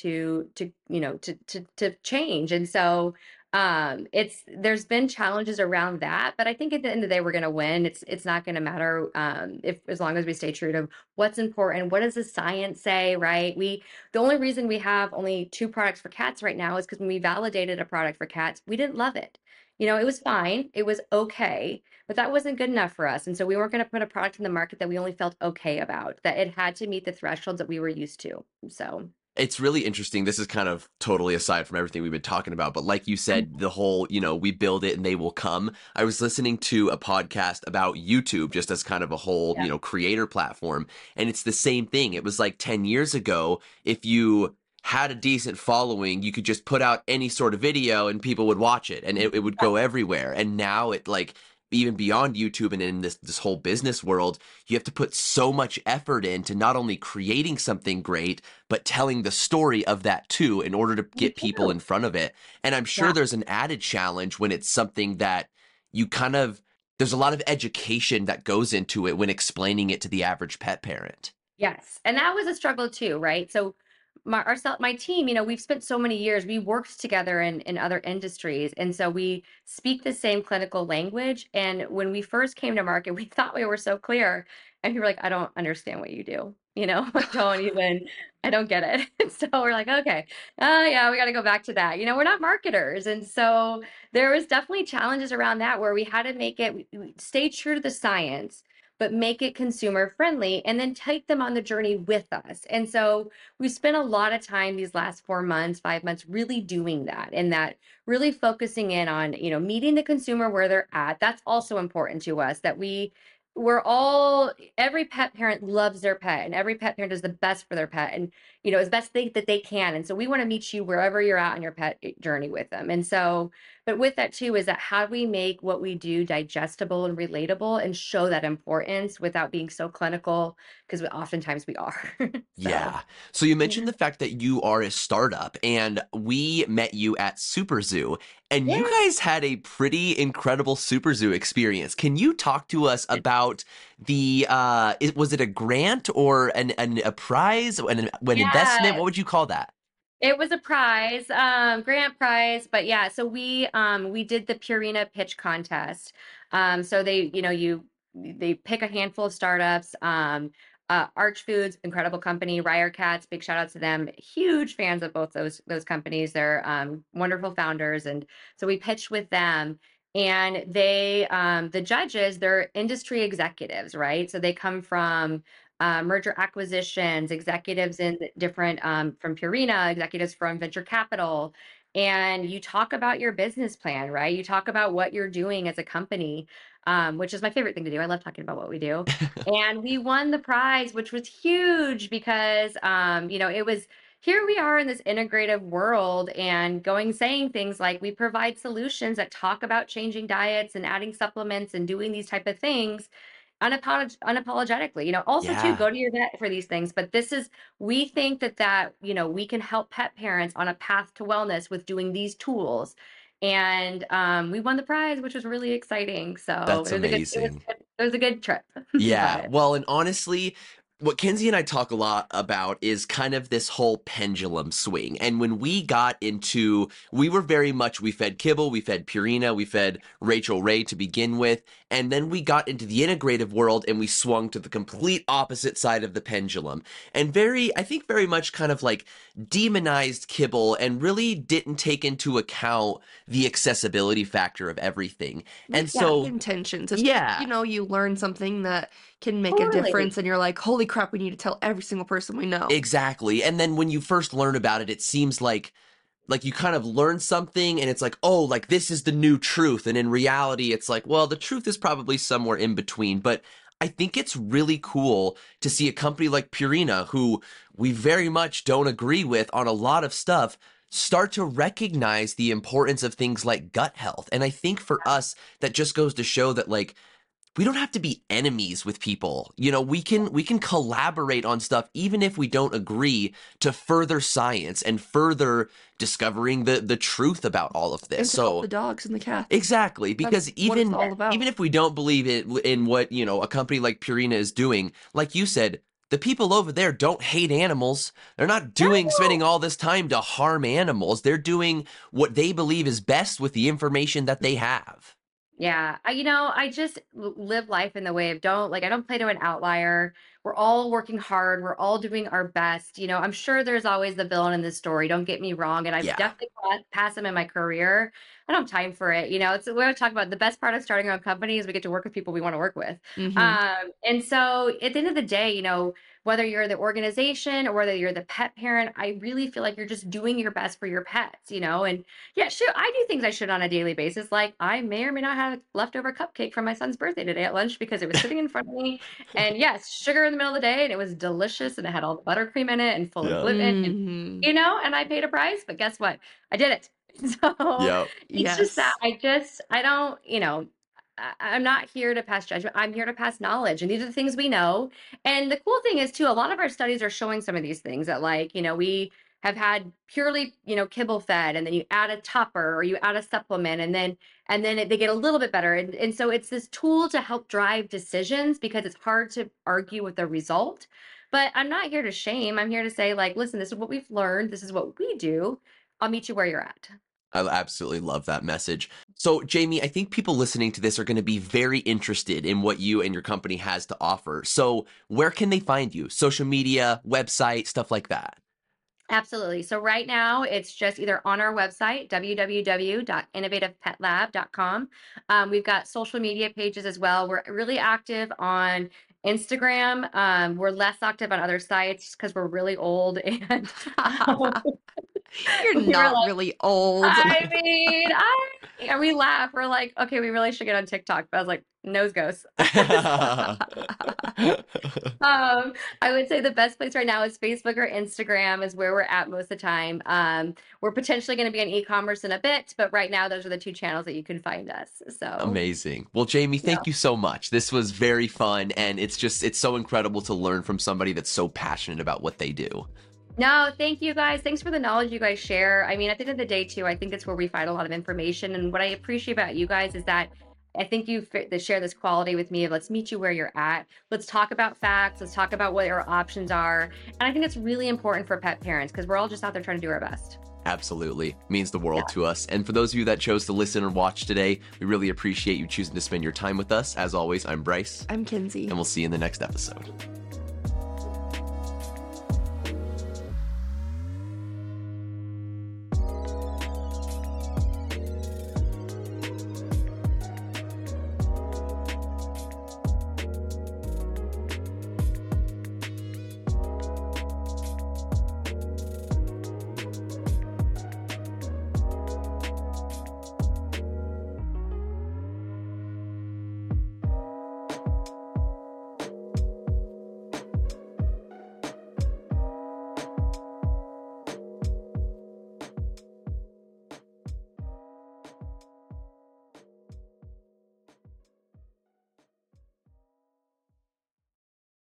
to change. And so there's been challenges around that, but I think at the end of the day we're going to win. It's not going to matter if as long as we stay true to what's important. What does the science say, right? The only reason we have only 2 products for cats right now is because when we validated a product for cats, we didn't love it. It was fine, it was okay, but that wasn't good enough for us. And so we weren't going to put a product in the market that we only felt okay about, that it had to meet the thresholds that we were used to. So It's really interesting. This is kind of totally aside from everything we've been talking about, but like you said, the whole, we build it and they will come. I was listening to a podcast about YouTube just as kind of a whole, Yeah. Creator platform. And it's the same thing. It was like 10 years ago, if you had a decent following, you could just put out any sort of video and people would watch it and it would go everywhere. And now it like, even beyond YouTube and in this whole business world, you have to put so much effort into not only creating something great, but telling the story of that too in order to get people in front of it. And I'm sure Yeah. there's an added challenge when it's something that there's a lot of education that goes into it when explaining it to the average pet parent. Yes. And that was a struggle too, right? So my team, we've spent so many years, we worked together in other industries. And so we speak the same clinical language. And when we first came to market, we thought we were so clear. And people were like, I don't understand what you do. I don't get it. And so we're like, okay, yeah, we got to go back to that. We're not marketers. And so there was definitely challenges around that where we had to make it, we stay true to the science, but make it consumer friendly and then take them on the journey with us. And so we spent a lot of time these last 4 months, 5 months, really doing that, and that really focusing in on, meeting the consumer where they're at. That's also important to us, that we're all, every pet parent loves their pet, and every pet parent does the best for their pet, and as best that they can. And so we want to meet you wherever you're at on your pet journey with them. And so, but with that too, is that how do we make what we do digestible and relatable and show that importance without being so clinical? Because oftentimes we are. Yeah. So you mentioned the fact that you are a startup, and we met you at Super Zoo, and you guys had a pretty incredible Super Zoo experience. Can you talk to us about the was it a grant or a prize, an investment? What would you call that? It was a prize, grant prize, but yeah, so we did the Purina pitch contest. So they pick a handful of startups. Arch Foods, incredible company. Ryer Cats, big shout out to them. Huge fans of both those companies. They're wonderful founders, and so we pitched with them. And the judges, they're industry executives, right? So they come from merger acquisitions, executives in different from Purina, executives from venture capital. And you talk about your business plan, right? You talk about what you're doing as a company, which is my favorite thing to do. I love talking about what we do. And we won the prize, which was huge because, it was, here we are in this integrative world and saying things like we provide solutions that talk about changing diets and adding supplements and doing these type of things unapologetically. Also too, go to your vet for these things. But we think that we can help pet parents on a path to wellness with doing these tools. And we won the prize, which was really exciting. So That's amazing. It was a good trip. Yeah. Well, and honestly, what Kenzie and I talk a lot about is kind of this whole pendulum swing. And when we got into, we fed Kibble, we fed Purina, we fed Rachel Ray to begin with. And then we got into the integrative world and we swung to the complete opposite side of the pendulum. And I think very much kind of like demonized Kibble and really didn't take into account the accessibility factor of everything. And so intentions. It's just, you learn something that can make a difference, and you're like, holy crap, we need to tell every single person we know. Exactly. And then when you first learn about it, it seems like you kind of learn something and it's like, oh, like this is the new truth. And in reality, it's like, well, the truth is probably somewhere in between. But I think it's really cool to see a company like Purina, who we very much don't agree with on a lot of stuff, start to recognize the importance of things like gut health. And I think for us, that just goes to show that, like, we don't have to be enemies with people. We can collaborate on stuff even if we don't agree, to further science and further discovering the truth about all of this. And to help the dogs and the cats. Exactly, because even if we don't believe in what, a company like Purina is doing, like you said, the people over there don't hate animals. They're not spending all this time to harm animals. They're doing what they believe is best with the information that they have. Yeah, I just live life in the way of I don't play to an outlier. We're all working hard. We're all doing our best. I'm sure there's always the villain in this story. Don't get me wrong. And I've definitely passed them in my career. I don't have time for it. It's we're going to talk about the best part of starting our own company is we get to work with people we want to work with. And so at the end of the day, whether you're the organization or whether you're the pet parent, I really feel like you're just doing your best for your pets, and yeah, sure, I do things I should on a daily basis. Like I may or may not have a leftover cupcake from my son's birthday today at lunch because it was sitting in front of me. And yes, sugar in the middle of the day, and it was delicious, and it had all the buttercream in it and full of gluten, and, and I paid a price, but guess what? I did it. So it's just that I don't, I'm not here to pass judgment. I'm here to pass knowledge. And these are the things we know. And the cool thing is too, a lot of our studies are showing some of these things that, like, we have had purely, kibble fed, and then you add a topper or you add a supplement, and then they get a little bit better. And so it's this tool to help drive decisions because it's hard to argue with the result. But I'm not here to shame. I'm here to say, like, listen, this is what we've learned. This is what we do. I'll meet you where you're at. I absolutely love that message. So, Jamie, I think people listening to this are going to be very interested in what you and your company has to offer. So, where can they find you? Social media, website, stuff like that? Absolutely. So right now it's just either on our website, www.innovativepetLab.com. We've got social media pages as well. We're really active on Instagram. We're less active on other sites because we're really old and You're not really old. I mean, and we laugh. We're like, okay, we really should get on TikTok. But I was like, nose goes. I would say the best place right now is Facebook or Instagram is where we're at most of the time. We're potentially going to be on e-commerce in a bit, but right now those are the two channels that you can find us. So amazing. Well, Jamie, thank you so much. This was very fun, and it's so incredible to learn from somebody that's so passionate about what they do. No, thank you guys. Thanks for the knowledge you guys share. I mean, at the end of the day, too, I think it's where we find a lot of information. And what I appreciate about you guys is that I think you share this quality with me of let's meet you where you're at. Let's talk about facts. Let's talk about what our options are. And I think it's really important for pet parents because we're all just out there trying to do our best. Absolutely. Means the world to us. And for those of you that chose to listen and watch today, we really appreciate you choosing to spend your time with us. As always, I'm Bryce. I'm Kinsey. And we'll see you in the next episode.